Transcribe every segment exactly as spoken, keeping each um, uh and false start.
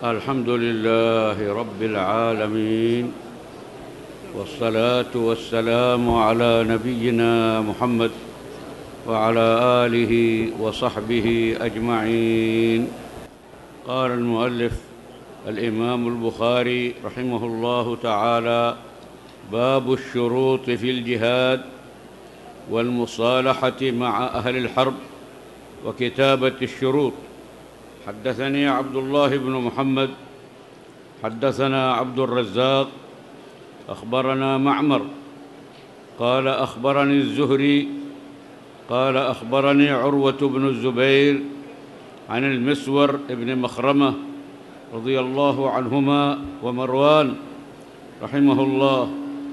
الحمد لله رب العالمين، والصلاة والسلام على نبينا محمد وعلى آله وصحبه أجمعين. قال المؤلف الإمام البخاري رحمه الله تعالى: باب الشروط في الجهاد والمصالحة مع أهل الحرب وكتابة الشروط. حدثني عبد الله بن محمد حدثنا عبد الرزاق أخبرنا معمر قال أخبرني الزهري قال أخبرني عروة بن الزبير عن المسور بن مخرمة رضي الله عنهما ومروان رحمه الله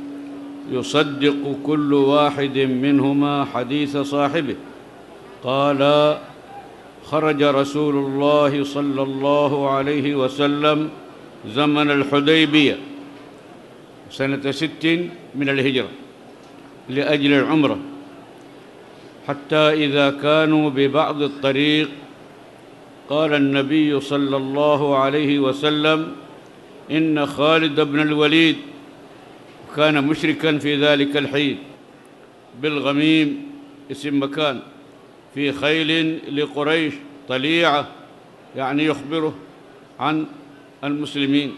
يصدق كل واحد منهما حديث صاحبه. قال: خرج رسول الله صلى الله عليه وسلم زمن الحديبية سنة ست من الهجرة لأجل العمرة، حتى إذا كانوا ببعض الطريق قال النبي صلى الله عليه وسلم: إن خالد بن الوليد كان مشركا في ذلك الحين بالغميم اسم مكان في خيل لقريش طليعة، يعني يخبره عن المسلمين،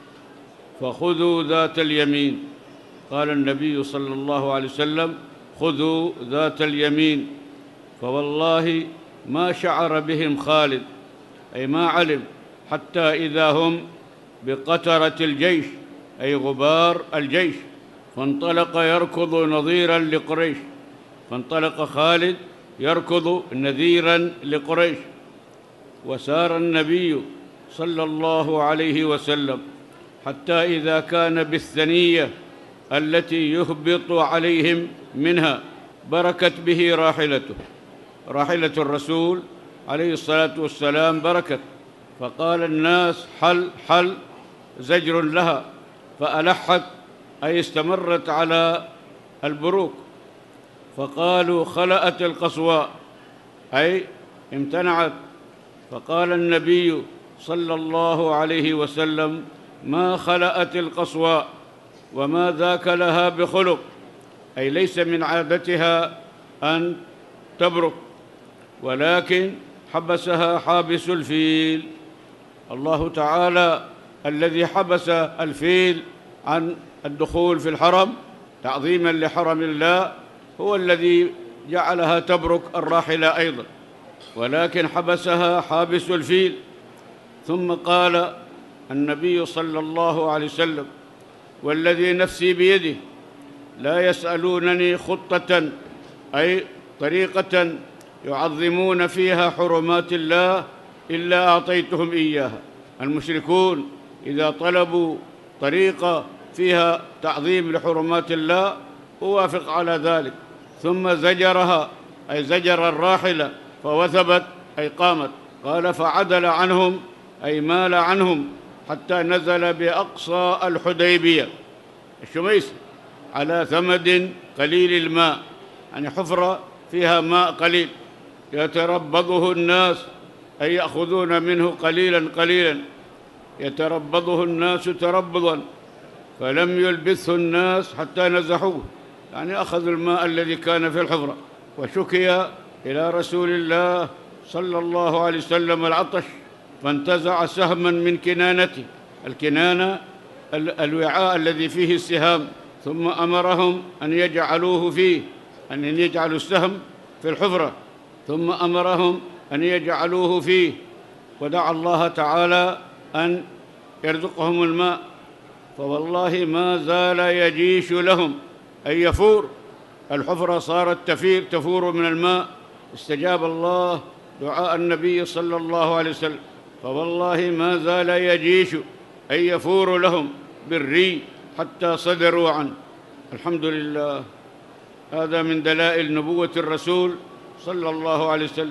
فخذوا ذات اليمين. قال النبي صلى الله عليه وسلم: خذوا ذات اليمين. فوالله ما شعر بهم خالد، أي ما علم، حتى إذا هم بقترة الجيش، أي غبار الجيش، فانطلق يركض نظيرا لقريش. فانطلق خالد يركض نذيرا لقريش، وسار النبي صلى الله عليه وسلم حتى إذا كان بالثنية التي يهبط عليهم منها بركت به راحلته، راحلة الرسول عليه الصلاة والسلام بركت. فقال الناس: حل حل، زجر لها، فألحت، أي استمرت على البروك. فقالوا: خلأت القصواء، أي امتنعت. فقال النبي صلى الله عليه وسلم: ما خلأت القصواء، وما ذاك لها بخلق، أي ليس من عادتها أن تبرك، ولكن حبسها حابس الفيل. الله تعالى الذي حبس الفيل عن الدخول في الحرم تعظيما لحرم الله هو الذي جعلها تبرك الراحلة أيضا، ولكن حبسها حابس الفيل. ثم قال النبي صلى الله عليه وسلم: والذي نفسي بيده لا يسألونني خطة، أي طريقة يعظمون فيها حرمات الله، إلا أعطيتهم إياها. المشركون إذا طلبوا طريقة فيها تعظيم لحرمات الله أوافق على ذلك. ثم زجرها، أي زجر الراحلة، فوثبت، أي قامت. قال: فعدل عنهم، أي مال عنهم، حتى نزل بأقصى الحديبية الشميس على ثمد قليل الماء، يعني حفرة فيها ماء قليل، يتربضه الناس، أي يأخذون منه قليلا قليلا، يتربضه الناس تربضا، فلم يلبثه الناس حتى نزحوه، يعني أخذوا الماء الذي كان في الحفرة. وشكي إلى رسول الله صلى الله عليه وسلم العطش، فانتزع سهما من كنانته، الكنانة الوعاء الذي فيه السهام، ثم أمرهم أن يجعلوه فيه، أن يجعلوا السهم في الحفرة، ثم أمرهم أن يجعلوه فيه، ودعا الله تعالى أن يرزقهم الماء. فوالله ما زال يجيش لهم، أي يفور، الحفرة صارت تفير تفور من الماء. استجاب الله دعاء النبي صلى الله عليه وسلم، فوالله ما زال يجيش، أي يفور لهم بالري حتى صدروا عنه. الحمد لله. هذا من دلائل نبوة الرسول صلى الله عليه وسلم.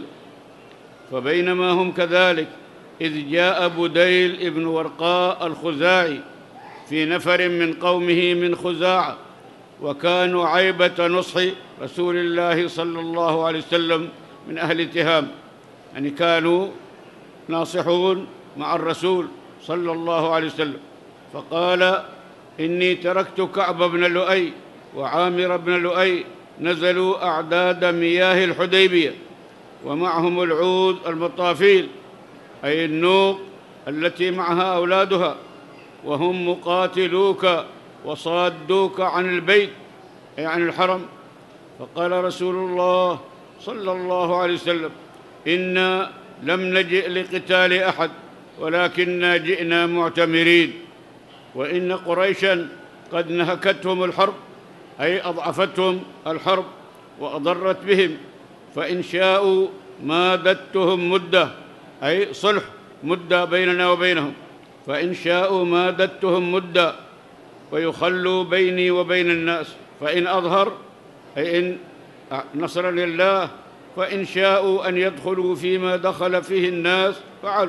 فبينما هم كذلك إذ جاء بديل ابن ورقاء الخزاعي في نفر من قومه من خزاعة، وكانوا عيبة نصح رسول الله صلى الله عليه وسلم من أهل تهام، يعني كانوا ناصحون مع الرسول صلى الله عليه وسلم، فقال: إني تركت كعب بن لؤي وعامر بن لؤي نزلوا أعداد مياه الحديبية ومعهم العود المطافيل، أي النوق التي معها أولادها، وهم مقاتلوك وصادوك عن البيت أي عن الحرم. فقال رسول الله صلى الله عليه وسلم: إنا لم نجئ لقتال أحد ولكننا جئنا معتمرين، وإن قريشا قد نهكتهم الحرب أي أضعفتهم الحرب وأضرت بهم، فإن شاءوا مادتهم مدة أي صلح مدة بيننا وبينهم، فإن شاءوا مادتهم مدة ويخلوا بيني وبين الناس، فإن أظهر أي إن نصر لله، فإن شاءوا أن يدخلوا فيما دخل فيه الناس فعلوا،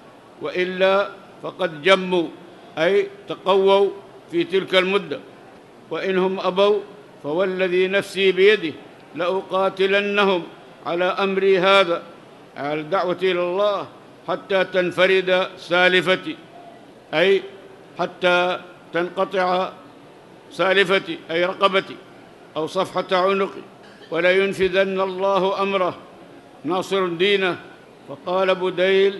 وإلا فقد جموا أي تقووا في تلك المدة، وإنهم أبوا فوالذي نفسي بيده لأقاتلنهم على أمري هذا، على الدعوة إلى الله، حتى تنفرد سالفتي أي حتى تنقطع سالفتي أي رقبتي أو صفحة عنقي، ولا ينفذن الله أمره ناصر دينه. فقال بديل: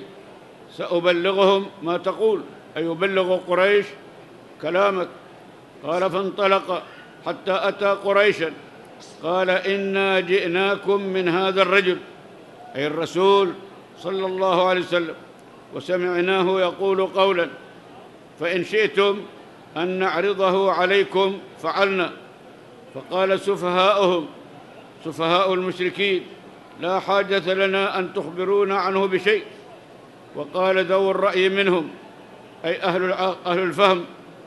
سأبلغهم ما تقول، أي يبلغ قريش كلامك. قال: فانطلق حتى أتى قريشا، قال: إنا جئناكم من هذا الرجل أي الرسول صلى الله عليه وسلم، وسمعناه يقول قولا، فإن شئتم أن نعرضه عليكم فعلنا. فقال سفهاؤهم سفهاء المشركين: لا حاجة لنا أن تخبرونا عنه بشيء. وقال ذو الرأي منهم أي أهل أهل الفهم: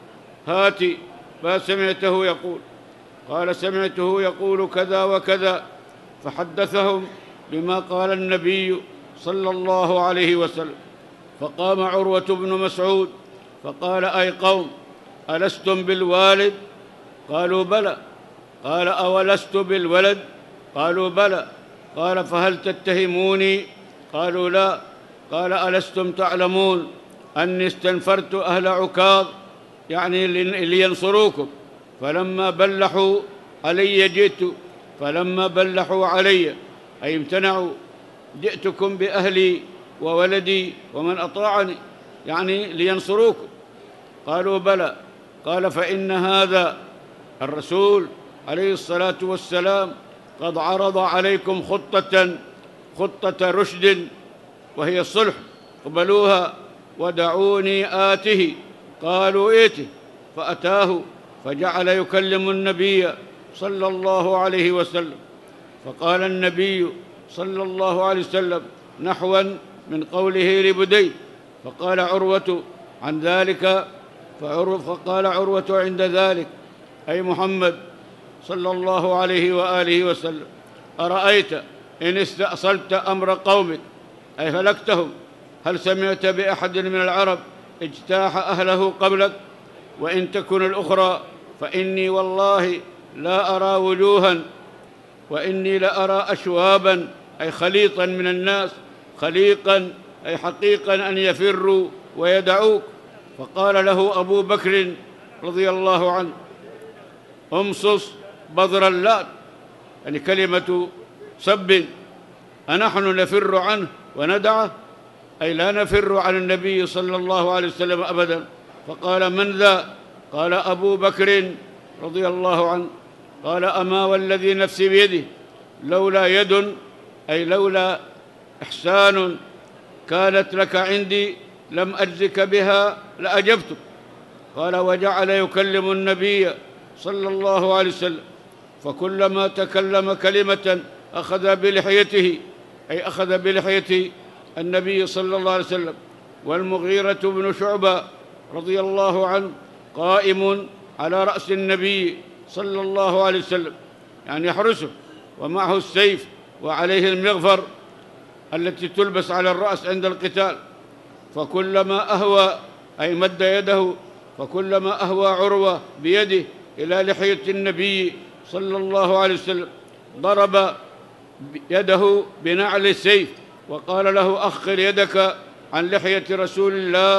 هاتي ما سمعته يقول. قال: سمعته يقول كذا وكذا، فحدثهم بما قال النبي صلى الله عليه وسلم. فقام عروة بن مسعود فقال: أي قوم، ألستم بالوالد؟ قالوا: بلى. قال: أولست بالولد؟ قالوا: بلى. قال: فهل تتهموني؟ قالوا: لا. قال: ألستم تعلمون أني استنفرت أهل عكاظ يعني لينصروكم، فلما بلحوا علي جئت، فلما بلحوا علي أي امتنعوا جئتكم بأهلي وولدي ومن أطاعني يعني لينصروكم. قالوا: بلى. قال: فإن هذا الرسول عليه الصلاة والسلام قد عرض عليكم خطة خطة رشد وهي الصلح، اقبلوها ودعوني آته. قالوا: ائته. فأتاه فجعل يكلم النبي صلى الله عليه وسلم، فقال النبي صلى الله عليه وسلم نحوا من قوله لبديل. فقال عروة عن ذلك فقال عروة عند ذلك أي محمد صلى الله عليه وآله وسلم: أرأيت إن استأصلت أمر قومك أي هلكتهم، هل سمعت بأحد من العرب اجتاح أهله قبلك؟ وإن تكن الأخرى فإني والله لا أرى وجوها، وإني لأرى أشوابا أي خليطا من الناس، خليقا أي حقيقا أن يفروا ويدعوك. فقال له أبو بكر رضي الله عنه: امصص بذر اللات، يعني كلمة سب، أنحن نفر عنه وندعه؟ أي لا نفر عن النبي صلى الله عليه وسلم أبدا. فقال: من ذا؟ قال: أبو بكر رضي الله عنه. قال: أما والذي نفسي بيده لولا يد أي لولا إحسان كانت لك عندي لم أجزك بها لأجبتك. قال: وجعل يكلم النبي صلى الله عليه وسلم، فكلما تكلم كلمة أخذ بلحيته أي أخذ بلحية النبي صلى الله عليه وسلم. والمغيرة بن شعبة رضي الله عنه قائم على رأس النبي صلى الله عليه وسلم يعني يحرسه، ومعه السيف وعليه المغفر التي تلبس على الرأس عند القتال. فكلما أهوى أي مد يده، فكلما أهوى عروة بيده إلى لحية النبي صلى الله عليه وسلم ضرب يده بنعل السيف وقال له: أخر يدك عن لحية رسول الله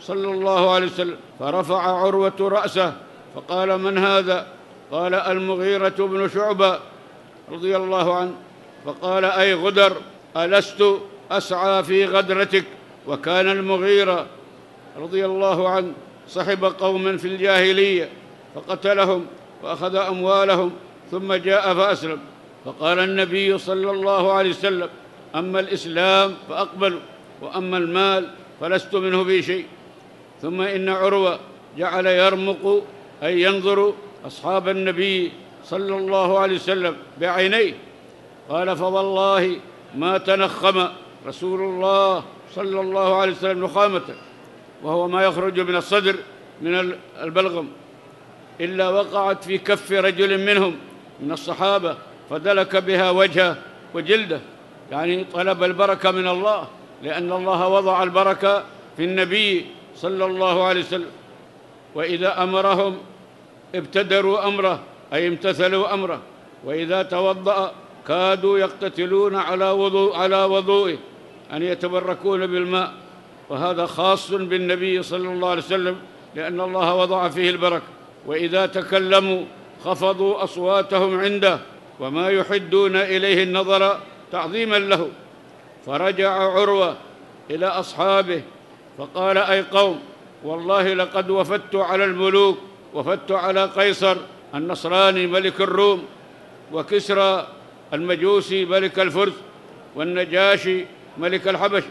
صلى الله عليه وسلم، فرفع عروة رأسه فقال: من هذا؟ قال: المغيرة بن شعبة رضي الله عنه. فقال: أي غدر، ألست أسعى في غدرتك؟ وكان المغيرة رضي الله عنه صحب قوما في الجاهلية فقتلهم وأخذ أموالهم ثم جاء فأسلم. فقال النبي صلى الله عليه وسلم: أما الإسلام فأقبل، وأما المال فلست منه في شيء. ثم إن عروة جعل يرمق أي ينظر أصحاب النبي صلى الله عليه وسلم بعينيه. قال: فوالله ما تنخم رسول الله صلى الله عليه وسلم نخامة، وهو ما يخرج من الصدر من البلغم، إلا وقعت في كف رجل منهم من الصحابة فدلك بها وجهه وجلده، يعني طلب البركة من الله، لأن الله وضع البركة في النبي صلى الله عليه وسلم. وإذا أمرهم ابتدروا أمره أي امتثلوا أمره، وإذا توضأ كادوا يقتتلون على وضوء على وضوئه أن يتبركون بالماء. وهذا خاص بالنبي صلى الله عليه وسلم، لأن الله وضع فيه البركة. وإذا تكلموا خفضوا أصواتهم عنده، وما يحدون إليه النظر تعظيما له. فرجع عروة إلى أصحابه فقال: أي قوم، والله لقد وفدت على الملوك، وفدت على قيصر النصراني ملك الروم، وكسرى المجوسي ملك الفرس، والنجاشي ملك الحبش،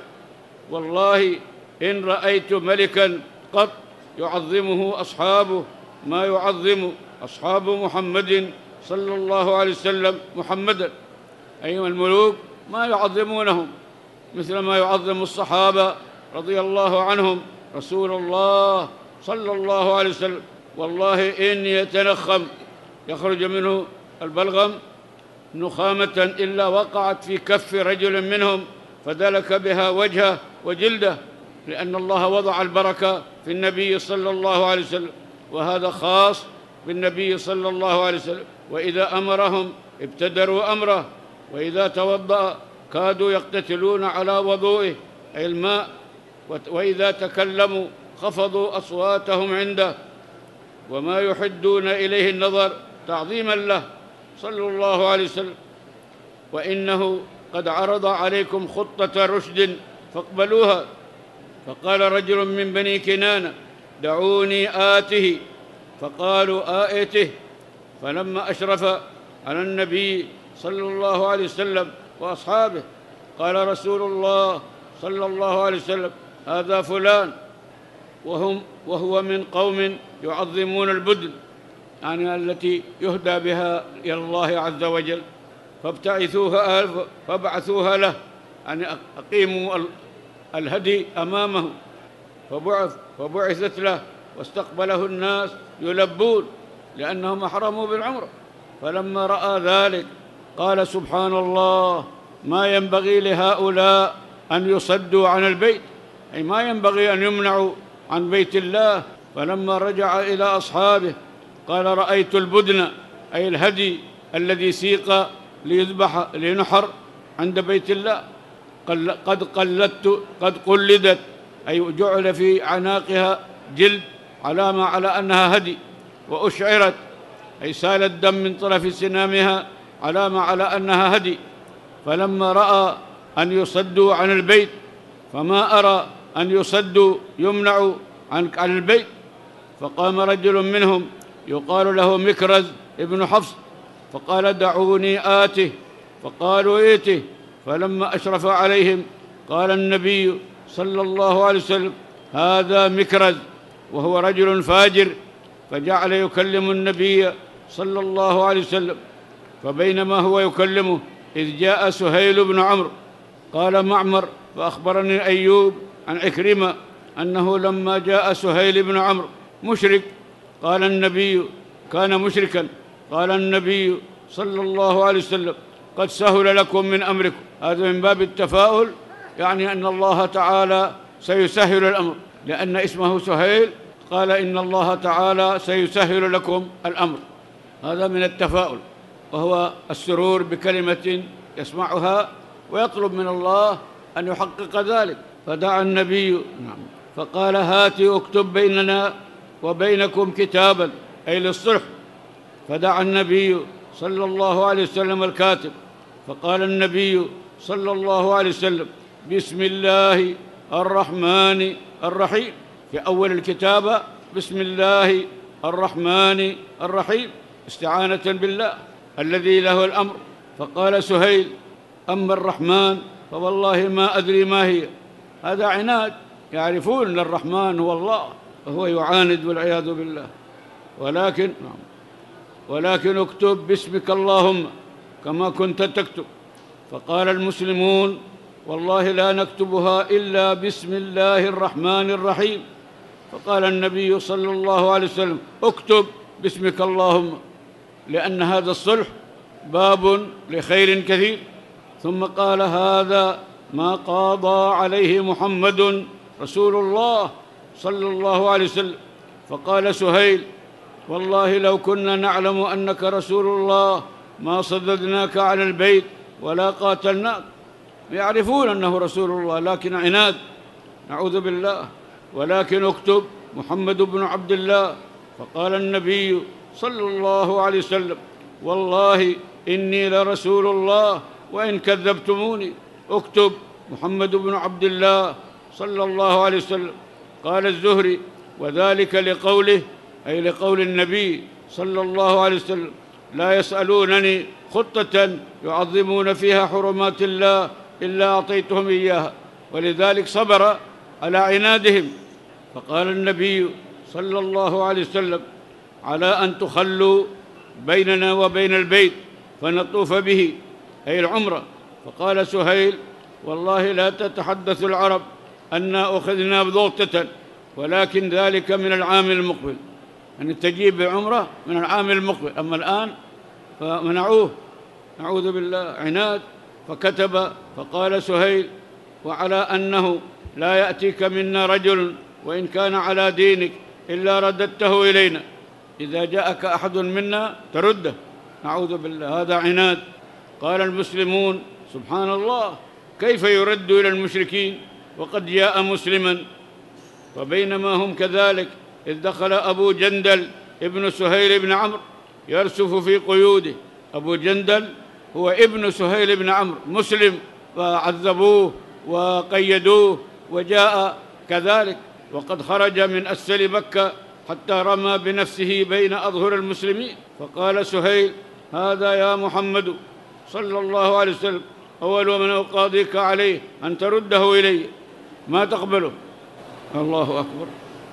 والله إن رأيت ملكا قط يعظمه أصحابه ما يعظم أصحاب محمد صلى الله عليه وسلم محمدا. أيها الملوك ما يعظمونهم مثل ما يعظم الصحابة رضي الله عنهم رسول الله صلى الله عليه وسلم. والله إن يتنخم يخرج منه البلغم نخامة إلا وقعت في كف رجل منهم فدلك بها وجهه وجلده، لأن الله وضع البركة في النبي صلى الله عليه وسلم، وهذا خاص بالنبي صلى الله عليه وسلم. وإذا أمرهم ابتدروا أمره، وإذا توضأ كادوا يقتتلون على وضوئه أي الماء، وإذا تكلموا خفضوا أصواتهم عنده، وما يحدون إليه النظر تعظيما له صلى الله عليه وسلم. وإنه قد عرض عليكم خطة رشد فاقبلوها. فقال رجل من بني كنانة: دعوني آته. فقالوا: آته. فلما أشرف على النبي صلى الله عليه وسلم وأصحابه قال رسول الله صلى الله عليه وسلم: هذا فلان، وهم وهو من قوم يعظمون البدن، يعني التي يهدى بها إلى الله عز وجل، فابتعثوها فابعثوها له، يعني أقيموا الهدي أمامه. فبعث فبعثت له واستقبله الناس يلبون لأنهم أحرموا بالعمرة. فلما رأى ذلك قال: سبحان الله، ما ينبغي لهؤلاء أن يصدوا عن البيت، أي ما ينبغي أن يمنعوا عن بيت الله. فلما رجع إلى أصحابه قال: رأيت البدن أي الهدي الذي سيق ليذبح لينحر عند بيت الله قد قلدت قد قلدت أي جعل في عناقها جلد علامة على أنها هدي، وأشعرت أي سال الدم من طرف سنامها علامة على أنها هدي. فلما رأى أن يصدوا عن البيت، فما أرى أن يصدوا يمنعوا عن البيت، فقام رجل منهم يقال له مكرز ابن حفص فقال: دعوني آته. فقالوا: ائته. فلما أشرف عليهم قال النبي صلى الله عليه وسلم: هذا مكرز، وهو رجل فاجر. فجعل يكلم النبي صلى الله عليه وسلم، فبينما هو يكلمه إذ جاء سهيل بن عمرو. قال معمر: فأخبرني أيوب عن عكرمة أنه لما جاء سهيل بن عمرو مشرك قال النبي كان مشركا قال النبي صلى الله عليه وسلم: قد سهل لكم من أمركم. هذا من باب التفاؤل، يعني أن الله تعالى سيسهل الأمر، لأن اسمه سهيل قال: إن الله تعالى سيسهل لكم الأمر. هذا من التفاؤل، وهو السرور بكلمة يسمعها ويطلب من الله أن يحقق ذلك. فدعا النبي نعم فقال هات اكتب بيننا وبينكم كتابا، أي للصلح. فدعا النبي صلى الله عليه وسلم الكاتب، فقال النبي صلى الله عليه وسلم بسم الله الرحمن الرحيم في أول الكتابة، بسم الله الرحمن الرحيم، استعانة بالله الذي له الأمر. فقال سهيل أما الرحمن فوالله ما أدري ما هي. هذا عناد، يعرفون أن الرحمن هو الله وهو يعاند والعياذ بالله. ولكن ولكن اكتب باسمك اللهم كما كنت تكتب. فقال المسلمون والله لا نكتبها إلا بسم الله الرحمن الرحيم. فقال النبي صلى الله عليه وسلم اكتب باسمك اللهم، لأن هذا الصلح باب لخير كثير. ثم قال هذا ما قاضى عليه محمد رسول الله صلى الله عليه وسلم. فقال سهيل والله لو كنا نعلم أنك رسول الله ما صددناك على البيت ولا قاتلناك. يعرفون أنه رسول الله لكن عناد، نعوذ بالله. ولكن اكتب محمد بن عبد الله. فقال النبي صلى الله عليه وسلم والله إني لرسول الله وإن كذبتموني. اكتب محمد بن عبد الله صلى الله عليه وسلم. قال الزهري وذلك لقوله، أي لقول النبي صلى الله عليه وسلم لا يسألونني خطة يعظمون فيها حرمات الله إلا أعطيتهم إياها، ولذلك صبر على عنادهم. فقال النبي صلى الله عليه وسلم على أن تخلوا بيننا وبين البيت فنطوف به، أي العمرة. فقال سهيل والله لا تتحدث العرب أنا أخذنا بضغطة، ولكن ذلك من العام المقبل، أن تجيب بعمرة من العام المقبل، أما الآن فمنعوه، نعوذ بالله، عناد. فكتب. فقال سهيل وعلى أنه لا يأتيك منا رجل وإن كان على دينك إلا رددته إلينا، إذا جاءك أحد منا ترده، نعوذ بالله، هذا عناد. قال المسلمون سبحان الله كيف يرد إلى المشركين وقد جاء مسلما. وبينما هم كذلك إذ دخل أبو جندل ابن سهيل بن عمرو يرسف في قيوده. أبو جندل هو ابن سهيل بن عمرو مسلم، فعذبوه وقيدوه وجاء كذلك، وقد خرج من أسفل مكة حتى رمى بنفسه بين أظهر المسلمين. فقال سهيل هذا يا محمد صلى الله عليه وسلم أول من أقاضيك عليه أن ترده إلي، ما تقبله. الله أكبر.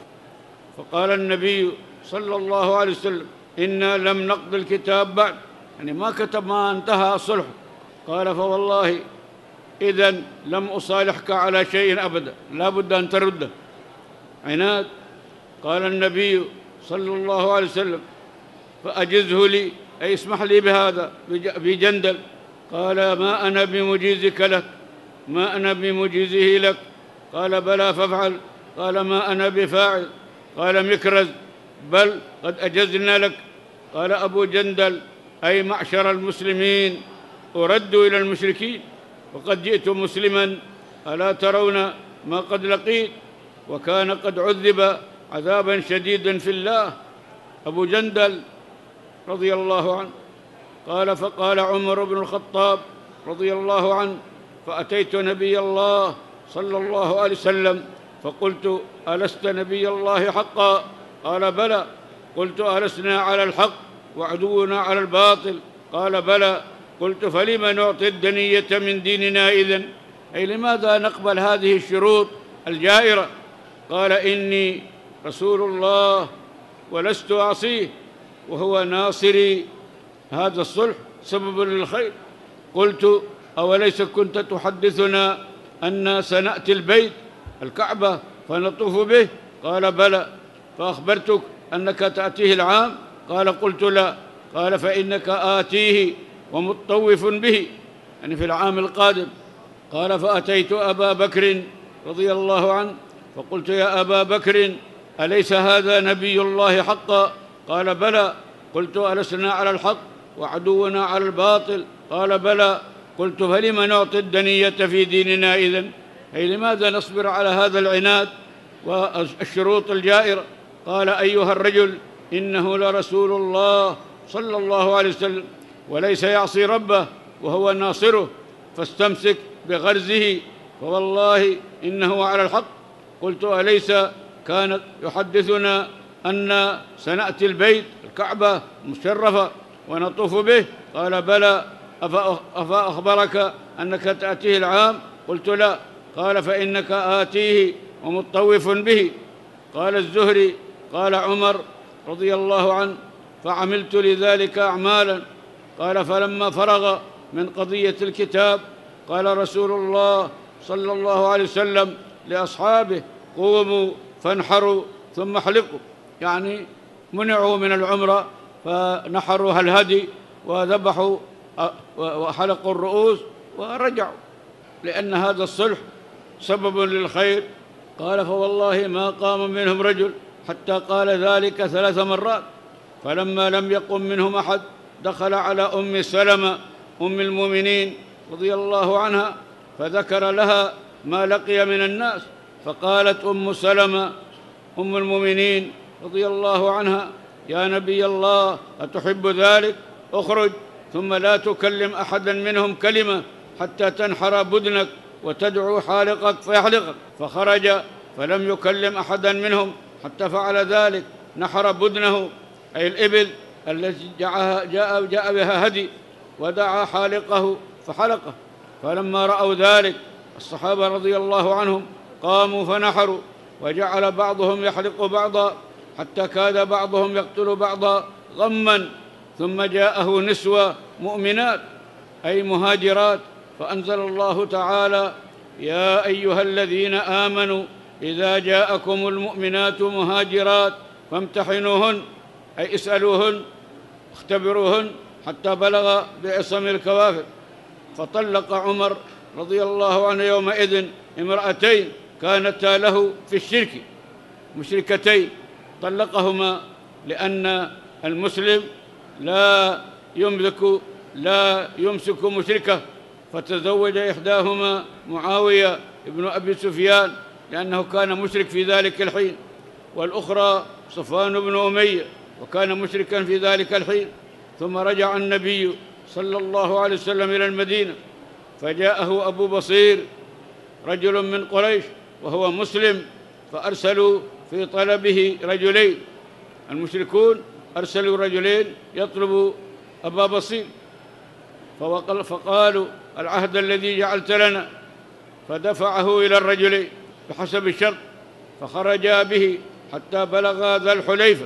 فقال النبي صلى الله عليه وسلم إنا لم نقض الكتاب بعد، يعني ما كتب، ما انتهى الصلح. قال فوالله إذن لم أصالحك على شيء أبدا، لا بد أن ترده، عناد. قال النبي صلى الله عليه وسلم فأجزه لي، أي اسمح لي بهذا بجندل. قال ما أنا بمجيزك لك، ما أنا بمجيزه لك. قال بلى فافعل. قال ما أنا بفاعل. قال مكرز بل قد أجزنا لك. قال أبو جندل أي معشر المسلمين أرد إلى المشركين وقد جئت مسلما، ألا ترون ما قد لقيت؟ وكان قد عذب عذابا شديدا في الله أبو جندل رضي الله عنه. قال فقال عمر بن الخطاب رضي الله عنه فأتيت نبي الله صلى الله عليه وسلم فقلت ألست نبي الله حقا؟ قال بلى. قلت ألسنا على الحق وعدونا على الباطل؟ قال بلى. قلت فلم نعطي الدنية من ديننا إذن؟ أي لماذا نقبل هذه الشروط الجائرة؟ قال إني رسول الله ولست أعصيه، وهو ناصري، هذا الصلح سبب للخير. قلت أوليس كنت تحدثنا أن سنأتي البيت الكعبة فنطوف به؟ قال بلى. فأخبرتك أنك تأتيه العام؟ قال قلت لا. قال فإنك آتيه ومطوف به، يعني في العام القادم. قال فأتيت أبا بكر رضي الله عنه فقلت يا أبا بكر أليس هذا نبي الله حقا؟ قال بلى. قلت ألسنا على الحق وعدونا على الباطل؟ قال بلى. قلت فلم نعطي الدنية في ديننا إذن؟ أي لماذا نصبر على هذا العناد؟ والشروط الجائرة. قال: أيها الرجل، إنه لرسول الله صلى الله عليه وسلم، وليس يعصي ربه وهو ناصره، فاستمسك بغرزه، فوالله إنه على الحق. قلت: أليس كان يحدثنا أن سنأتي البيت الكعبة المشرفة ونطوف به؟ قال: بلى، أفأخبرك أنك تأتيه العام؟ قلت: لا. قال: فإنك آتيه ومطوف به. قال الزهري: قال عمر رضي الله عنه: فعملت لذلك أعمالا. قال: فلما فرغ من قضية الكتاب قال رسول الله صلى الله عليه وسلم لأصحابه: قوموا فانحروا ثم احلقوا. يعني منعوا من العمرة فنحروا الهدي وذبحوا وحلقوا الرؤوس ورجعوا، لأن هذا الصلح سبب للخير. قال: فوالله ما قام منهم رجل حتى قال ذلك ثلاث مرات. فلما لم يقم منهم أحد دخل على أم سلمة أم المؤمنين رضي الله عنها فذكر لها ما لقي من الناس. فقالت أم سلمة أم المؤمنين رضي الله عنها: يا نبي الله، أتحب ذلك؟ اخرج ثم لا تكلم أحدا منهم كلمة حتى تنحر بدنك وتدعو حالقك فيحلقك. فخرج فلم يكلم أحدا منهم حتى فعل ذلك، نحر بدنه أي الإبل التي جاء, جاء بها هدي، ودعا حالقه فحلقه. فلما رأوا ذلك الصحابة رضي الله عنهم قاموا فنحروا، وجعل بعضهم يحلق بعضا حتى كاد بعضهم يقتل بعضا غما. ثم جاءه نسوة مؤمنات أي مهاجرات، فأنزل الله تعالى: يا أيها الذين آمنوا إذا جاءكم المؤمنات مهاجرات فامتحنوهن، أي اسألوهن اختبروهن حتى بلغ بعصم الكوافر. فطلق عمر رضي الله عنه يومئذ امرأتين كانتا له في الشرك مشركتين، طلقهما لأن المسلم لا يملك لا يمسك مشركة، فتزوج إحداهما معاوية ابن أبي سفيان لأنه كان مشرك في ذلك الحين، والأخرى صفوان بن أمية وكان مشركا في ذلك الحين. ثم رجع النبي صلى الله عليه وسلم إلى المدينة، فجاءه أبو بصير رجل من قريش وهو مسلم، فأرسلوا في طلبه رجلين. المشركون أرسلوا رجلين يطلبوا أبا بصير، فقالوا: العهد الذي جعلت لنا، فدفعه إلى الرجلين بحسب الشرط، فخرجا به حتى بلغا ذا الحليفة،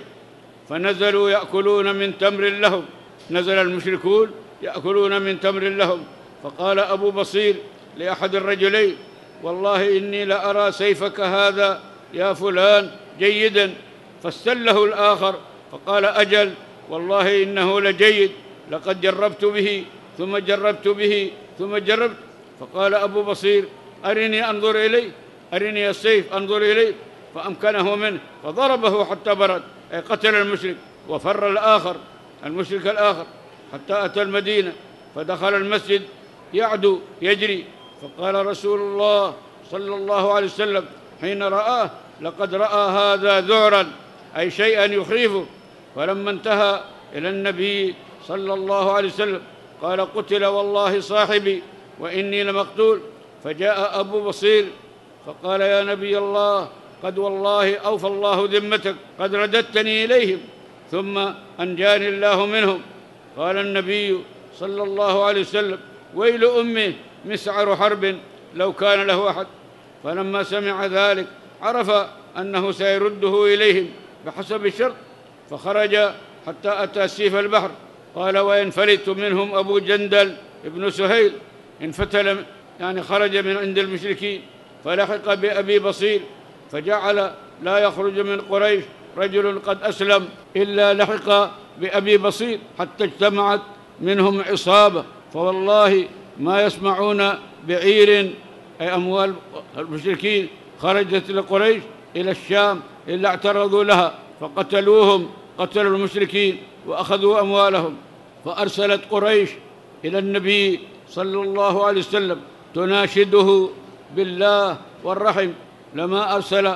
فنزلوا يأكلون من تمر لهم. نزل المشركون يأكلون من تمر لهم، فقال أبو بصير لأحد الرجلين: والله إني لأرى سيفك هذا يا فلان جيدا. فاستله الآخر فقال: أجل، والله إنه لجيد، لقد جربت به ثم جربت به ثم جربت. فقال أبو بصير: أرني أنظر إليه، أرني السيف أنظر إليه. فأمكنه منه فضربه حتى برد، أي قتل المشرك. وفر الآخر المشرك الآخر حتى أتى المدينة، فدخل المسجد يعدو يجري. فقال رسول الله صلى الله عليه وسلم حين رآه: لقد رأى هذا ذعرا، أي شيئا يخيفه. فلما انتهى إلى النبي صلى الله عليه وسلم قال: قتل والله صاحبي وإني لمقتول. فجاء أبو بصير فقال: يا نبي الله، قد والله أوفى الله ذمتك، قد رددتني إليهم ثم أنجاني الله منهم. قال النبي صلى الله عليه وسلم: ويل أمه، مسعر حرب لو كان له أحد. فلما سمع ذلك عرف أنه سيرده إليهم بحسب الشرط، فخرج حتى أتى سيف البحر. قال: وينفلت منهم أبو جندل ابن سهيل، انفتل يعني خرج من عند المشركين، فلحق بأبي بصير، فجعل لا يخرج من قريش رجل قد أسلم إلا لحق بأبي بصير، حتى اجتمعت منهم عصابة، فوالله ما يسمعون بعير أي أموال المشركين خرجت لقريش إلى الشام إلا اعترضوا لها، فقتلوهم، قتلوا المشركين وأخذوا أموالهم. فأرسلت قريش إلى النبي صلى الله عليه وسلم تناشده بالله والرحم، لما أرسل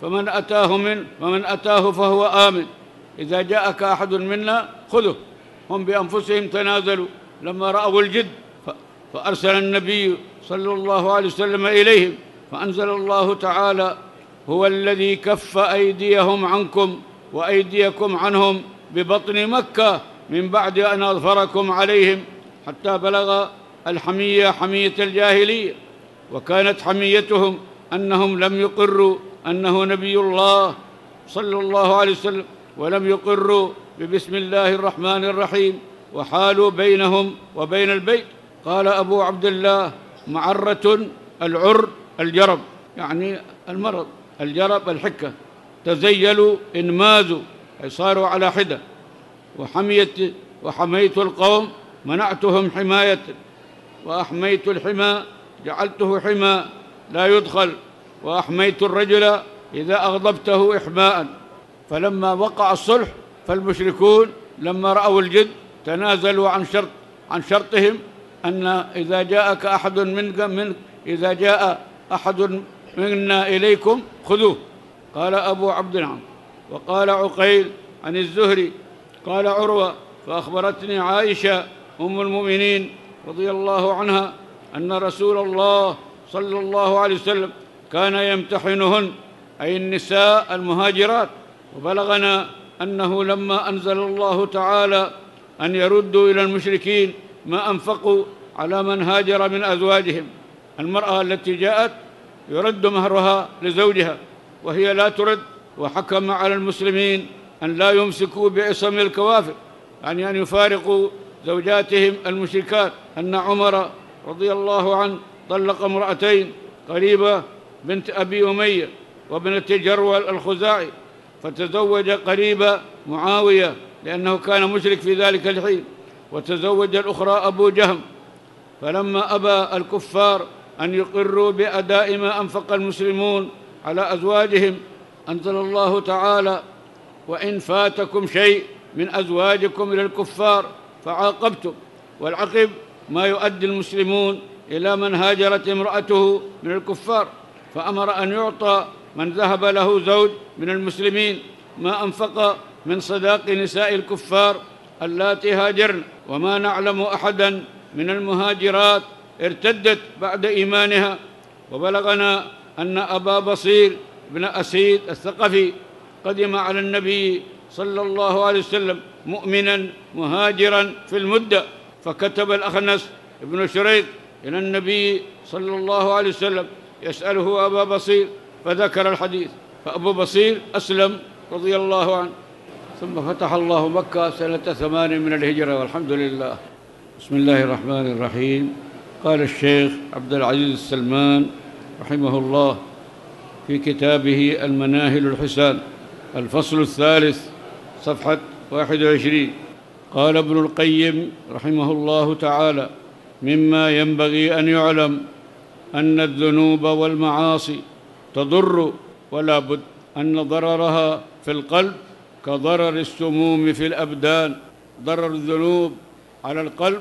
فمن أتاه من فمن أتاه فهو آمن. إذا جاءك أحد منا خذه. هم بأنفسهم تنازلوا لما رأوا الجد، فأرسل النبي صلى الله عليه وسلم إليهم، فأنزل الله تعالى: هو الذي كف أيديهم عنكم وأيديكم عنهم ببطن مكة من بعد أن أظفركم عليهم، حتى بلغ الحمية حمية الجاهلية. وكانت حميتهم أنهم لم يقروا أنه نبي الله صلى الله عليه وسلم، ولم يقروا ببسم الله الرحمن الرحيم، وحالوا بينهم وبين البيت. قال أبو عبد الله: معرة العر الجرب، يعني المرض، الجرب الحكة. تزيلوا انمازوا، أي صاروا على حدة. وحميت وحميت القوم منعتهم حماية، وأحميت الحمى جعلته حمى لا يدخل، وأحميت الرجل إذا أغضبته إحماء. فلما وقع الصلح فالمشركون لما رأوا الجد تنازلوا عن شرط عن شرطهم أن إذا جاءك أحد من من إذا جاء أحد منا إليكم خذوه. قال أبو عبد العام. وقال عقيل عن الزهري قال عروة: فأخبرتني عائشة أم المؤمنين رضي الله عنها أن رسول الله صلى الله عليه وسلم كان يمتحنهن، أي النساء المهاجرات. وبلغنا أنه لما أنزل الله تعالى أن يردوا إلى المشركين ما أنفقوا على من هاجر من أزواجهم. المرأة التي جاءت يرد مهرها لزوجها وهي لا ترد، وحكم على المسلمين أن لا يمسكوا بعصم الكوافر، يعني أن يفارقوا زوجاتهم المشركات. أن عمر رضي الله عنه طلق امرأتين، قريبة بنت أبي أمية وابنة جرول الخزاعي، فتزوج قريبة معاوية لأنه كان مشرك في ذلك الحين، وتزوج الأخرى أبو جهم. فلما أبى الكفار أن يقروا بأداء ما أنفق المسلمون على أزواجهم أنزل الله تعالى: وإن فاتكم شيء من أزواجكم إلى الكفار فعاقبتم. والعقب ما يؤدي المسلمون إلى من هاجرت امرأته من الكفار، فأمر أن يعطى من ذهب له زوج من المسلمين ما أنفق من صداق نساء الكفار اللاتي هاجرن. وما نعلم أحدا من المهاجرات ارتدت بعد إيمانها. وبلغنا أن أبا بصير بن أسيد الثقفي قدم على النبي صلى الله عليه وسلم مؤمنا مهاجرا في المدة، فكتب الأخنس بن شريق إلى النبي صلى الله عليه وسلم يسأله أبا بصير، فذكر الحديث، فأبو بصير أسلم رضي الله عنه. ثم فتح الله مكة سنة ثمان من الهجرة، والحمد لله. بسم الله الرحمن الرحيم. قال الشيخ عبد العزيز السلمان رحمه الله في كتابه المناهل الحسان الفصل الثالث صفحة واحد وعشرين: قال ابن القيم رحمه الله تعالى: مما ينبغي أن يعلم أن الذنوب والمعاصي تضر، ولا بد أن ضررها في القلب كضرر السموم في الأبدان. ضرر الذنوب على القلب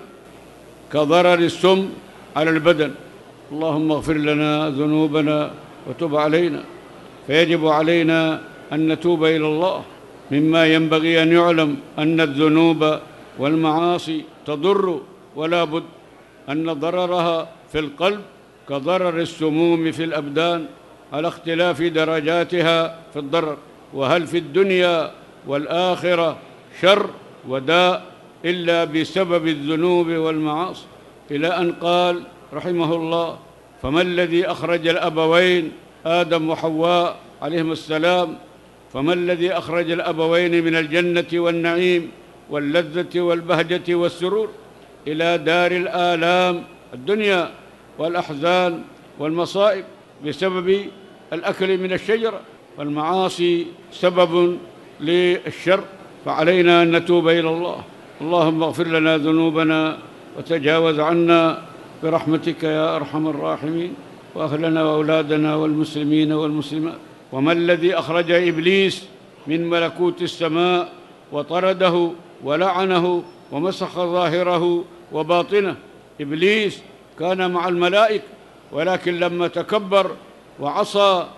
كضرر السم على البدن. اللهم اغفر لنا ذنوبنا وتب علينا. فيجب علينا أن نتوب إلى الله. مما ينبغي أن يعلم أن الذنوب والمعاصي تضر، ولا بد أن ضررها في القلب كضرر السموم في الأبدان، على اختلاف درجاتها في الضرر. وهل في الدنيا والآخرة شر وداء إلا بسبب الذنوب والمعاصي؟ إلى أن قال رحمه الله: فما الذي أخرج الأبوين آدم وحواء عليهما السلام فما الذي أخرج الأبوين من الجنة والنعيم واللذة والبهجة والسرور إلى دار الآلام الدنيا والأحزان والمصائب بسبب الأكل من الشجرة؟ والمعاصي سبب للشر، فعلينا أن نتوب إلى الله. اللهم اغفر لنا ذنوبنا وتجاوز عنا برحمتك يا أرحم الراحمين، وأهلنا وأولادنا والمسلمين والمسلمات. وما الذي أخرج إبليس من ملكوت السماء وطرده ولعنه ومسخ ظاهره وباطنه؟ إبليس كان مع الملائكة، ولكن لما تكبر وعصى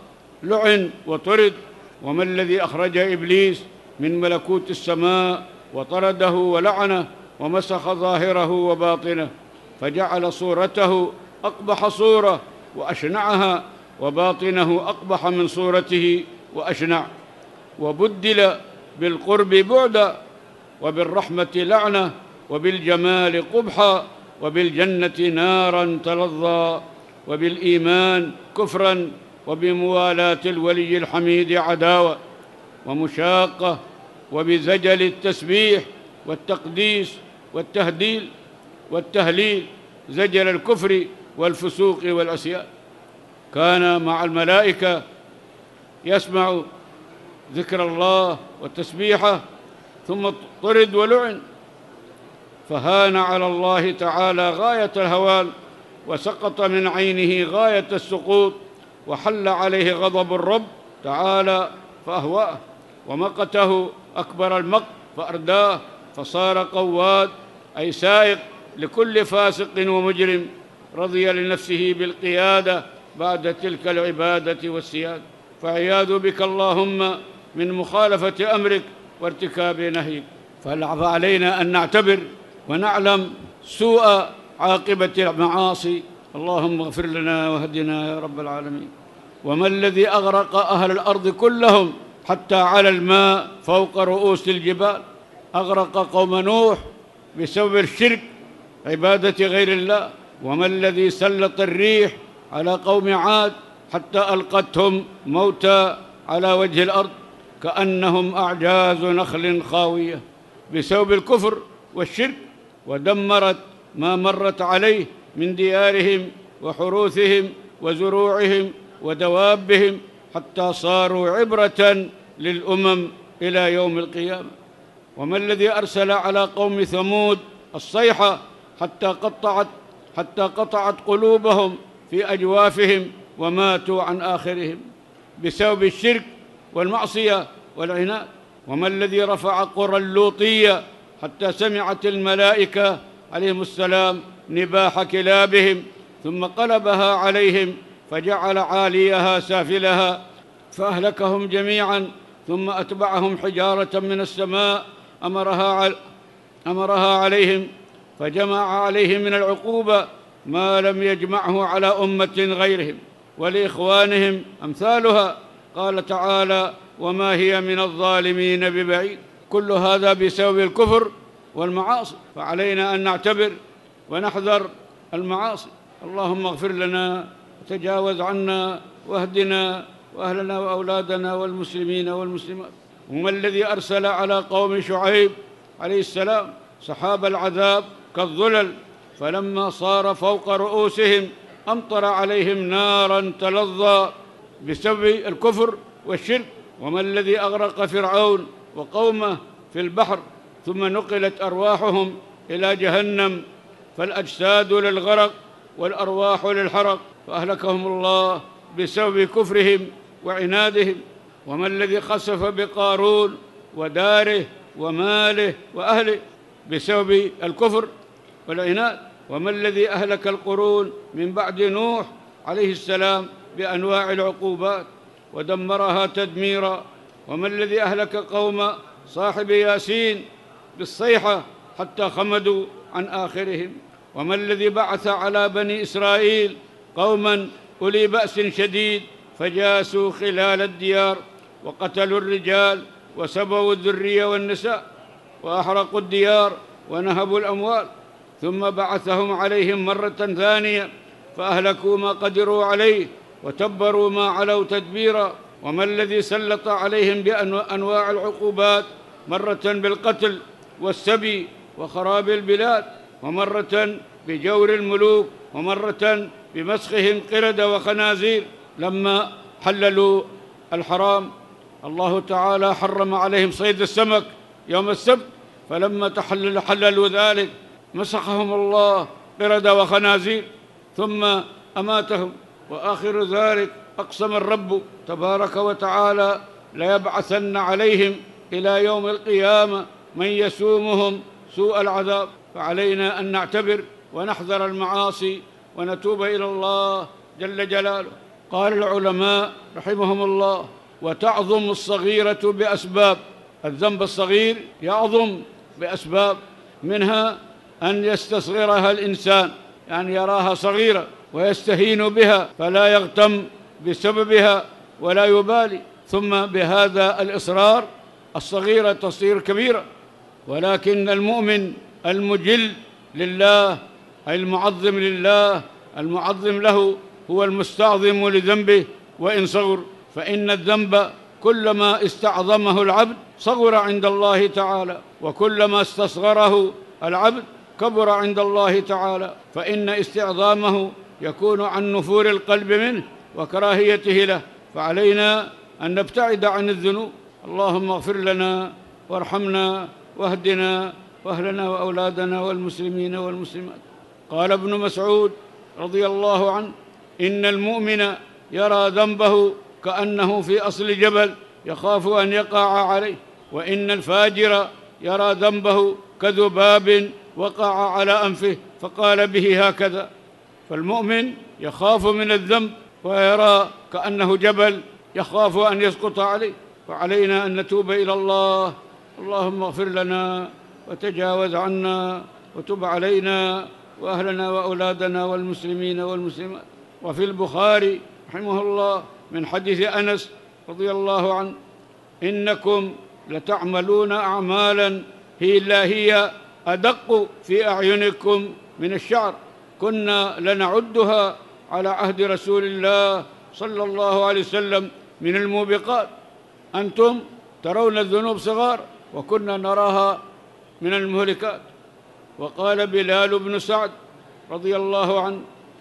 لعن وطرد. وما الذي أخرج إبليس من ملكوت السماء وطرده ولعنه ومسخ ظاهره وباطنه، فجعل صورته أقبح صورة وأشنعها، وباطنه أقبح من صورته وأشنع، وبدل بالقرب بعدا، وبالرحمة لعنة، وبالجمال قبحا، وبالجنة نارا تلظى، وبالإيمان كفرا، وبموالاة الولي الحميد عداوة ومشاقة، وبزجل التسبيح والتقديس والتهديل والتهليل زجل الكفر والفسوق والعصيان. كان مع الملائكة يسمع ذكر الله والتسبيحة، ثم طرد ولعن، فهان على الله تعالى غاية الهوان، وسقط من عينه غاية السقوط، وحل عليه غضب الرب تعالى فأهواه، ومقته أكبر المقت فأرداه، فصار قواد أي سائق لكل فاسق ومجرم، رضي لنفسه بالقيادة بعد تلك العبادة والسيادة. فعياذ بك اللهم من مخالفة أمرك وارتكاب نهيك. فالعف علينا أن نعتبر ونعلم سوء عاقبة المعاصي. اللهم اغفر لنا واهدنا يا رب العالمين. وما الذي أغرق أهل الأرض كلهم حتى على الماء فوق رؤوس الجبال؟ أغرق قوم نوح بسبب الشرك، عبادة غير الله. وما الذي سلط الريح على قوم عاد حتى ألقتهم موتى على وجه الأرض كأنهم أعجاز نخل خاوية، بسبب الكفر والشرك، ودمرت ما مرت عليه من ديارهم وحروثهم وزروعهم ودوابهم، حتى صاروا عبرة للأمم إلى يوم القيامة. وما الذي أرسل على قوم ثمود الصيحة حتى قطعت حتى قطعت قلوبهم في أجوافهم وماتوا عن آخرهم، بسبب الشرك والمعصية والعناد. وما الذي رفع قرى اللوطية حتى سمعت الملائكة عليهم السلام نباح كلابهم، ثم قلبها عليهم فجعل عاليها سافلها فأهلكهم جميعا، ثم أتبعهم حجارة من السماء أمرها أمرها عليهم، فجمع عليهم من العقوبة ما لم يجمعه على أمة غيرهم ولإخوانهم أمثالها. قال تعالى: وما هي من الظالمين ببعيد. كل هذا بسبب الكفر والمعاصي، فعلينا أن نعتبر ونحذر المعاصي. اللهم اغفر لنا وتجاوز عنا واهدنا وأهلنا وأولادنا والمسلمين والمسلمات. وما الذي أرسل على قوم شعيب عليه السلام سحاب العذاب كالظلل، فلما صار فوق رؤوسهم أمطر عليهم نارا تلظى، بسبب الكفر والشرك. وما الذي أغرق فرعون وقومه في البحر ثم نقلت أرواحهم إلى جهنم، فالأجساد للغرق والأرواح للحرق، فأهلكهم الله بسبب كفرهم وعنادهم. وما الذي خسف بقارون وداره وماله وأهله بسبب الكفر والعناد. وما الذي أهلك القرون من بعد نوح عليه السلام بأنواع العقوبات ودمرها تدميرا. وما الذي أهلك قوم صاحب ياسين بالصيحة حتى خمدوا عن آخرهم. وما الذي بعث على بني إسرائيل قوما أولي بأس شديد فجاسوا خلال الديار وقتلوا الرجال وسبوا الذرية والنساء وأحرقوا الديار ونهبوا الأموال، ثم بعثهم عليهم مرة ثانية فأهلكوا ما قدروا عليه وتبروا ما علوا تدبيرا. وما الذي سلط عليهم بأنواع العقوبات، مرة بالقتل والسبي وخراب البلاد، ومرة بجور الملوك، ومرة بمسخهم قردة وخنازير. لما حللوا الحرام الله تعالى حرم عليهم صيد السمك يوم السبت، فلما تحلل حللوا ذلك مسخهم الله قردة وخنازير ثم أماتهم. وآخر ذلك أقسم الرب تبارك وتعالى: ليبعثن عليهم إلى يوم القيامة من يسومهم سوء العذاب. فعلينا أن نعتبر ونحذر المعاصي ونتوب إلى الله جل جلاله. قال العلماء رحمهم الله: وتعظم الصغيرة بأسباب. الذنب الصغير يعظم بأسباب، منها أن يستصغرها الإنسان، يعني يراها صغيرة ويستهين بها فلا يغتم بسببها ولا يبالي، ثم بهذا الإصرار الصغيرة تصير كبيرة. ولكن المؤمن المجل لله، أي المعظم لله، المعظم له، هو المستعظم لذنبه وإن صغر، فإن الذنب كلما استعظمه العبد صغر عند الله تعالى، وكلما استصغره العبد كبر عند الله تعالى، فإن استعظامه يكون عن نفور القلب منه وكراهيته له، فعلينا أن نبتعد عن الذنوب. اللهم اغفر لنا وارحمنا واهدنا وأهلنا وأولادنا والمسلمين والمسلمات. قال ابن مسعود رضي الله عنه: إن المؤمن يرى ذنبه كأنه في أصل جبل يخاف أن يقع عليه، وإن الفاجر يرى ذنبه كذباب وقع على أنفه فقال به هكذا. فالمؤمن يخاف من الذنب ويرى كأنه جبل يخاف أن يسقط عليه، فعلينا أن نتوب إلى الله. اللهم اغفر لنا وتجاوز عنا وتب علينا وأهلنا وأولادنا والمسلمين والمسلمات. وفي البخاري رحمه الله من حديث أنس رضي الله عنه: إنكم لتعملون أعمالا هي لا هي أدق في أعينكم من الشعر، كنا لنعدها على عهد رسول الله صلى الله عليه وسلم من الموبقات. أنتم ترون الذنوب صغار وكنا نراها من المهلكات. وقال بلال بن سعد رضي الله عنه: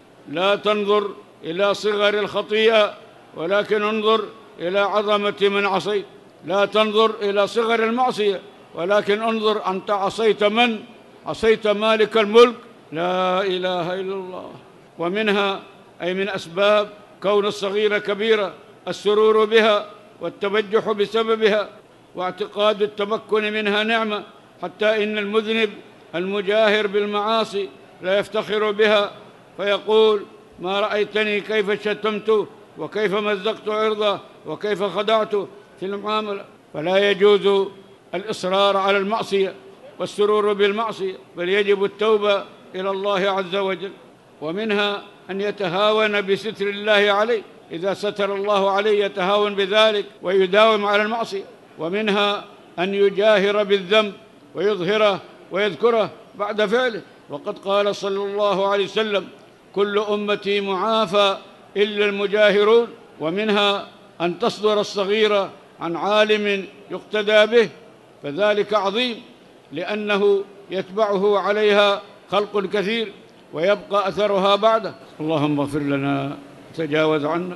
لا تنظر إلى صغر الخطيئة ولكن انظر إلى عظمة من عصيت. لا تنظر إلى صغر المعصية ولكن انظر أنت عصيت من؟ عصيت مالك الملك، لا إله إلا الله. ومنها، أي من أسباب كون الصغيرة كبيرة، السرور بها والتبجح بسببها واعتقاد التمكن منها نعمة، حتى إن المذنب المجاهر بالمعاصي لا يفتخر بها فيقول: ما رأيتني كيف شتمت وكيف مزقت عرضه وكيف خدعت في المعاملة. فلا يجوز الإصرار على المعصية والسرور بالمعصية، بل يجب التوبة إلى الله عز وجل. ومنها أن يتهاون بستر الله عليه، إذا ستر الله عليه يتهاون بذلك ويداوم على المعصية. ومنها أن يجاهر بالذنب ويظهره ويذكره بعد فعله، وقد قال صلى الله عليه وسلم: كل أمتي معافى إلا المجاهرون. ومنها أن تصدر الصغيرة عن عالم يقتدى به، فذلك عظيم لأنه يتبعه عليها خلق كثير ويبقى أثرها بعده. اللهم اغفر لنا وتجاوز عنا.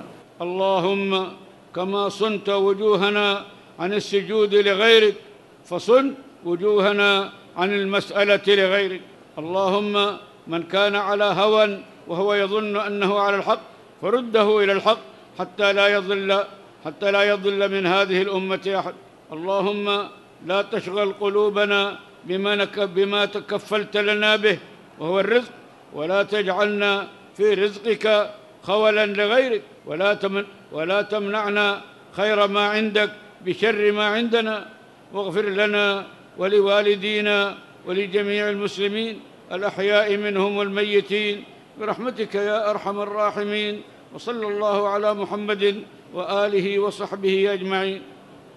اللهم كما صنت وجوهنا عن السجود لغيرك فصن وجوهنا عن المسألة لغيرك. اللهم من كان على هوى وهو يظن أنه على الحق فرده إلى الحق حتى لا يضل حتى لا يضل من هذه الأمة أحد. اللهم لا تشغل قلوبنا بما, بما تكفلت لنا به وهو الرزق، ولا تجعلنا في رزقك خولا لغيرك، ولا, تمن ولا تمنعنا خير ما عندك بشر ما عندنا. واغفر لنا ولوالدينا ولجميع المسلمين الأحياء منهم والميتين برحمتك يا أرحم الراحمين. وصلى الله على محمد وآله وصحبه أجمعين.